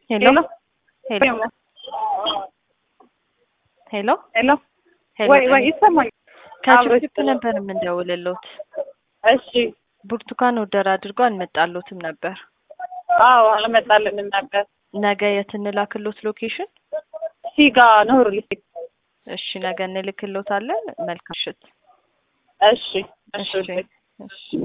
ሄሎ ሄሎ ሄሎ ሄሎ ወይ ይሰማኝ ከችፕ ነበር የምንደውልልዎት። እሺ ብርቱካን ኦርደር አድርጎ አልመጣልዎትም ነበር። አዎ አልመጣልንም ነበር። ነገ የት እንላክልዎት ሎኬሽን? ሲጋ ነው ሩልሲ። እሺ ነገ እንልክልዎታለን። መልካም ምሽት። እሺ እሺ እሺ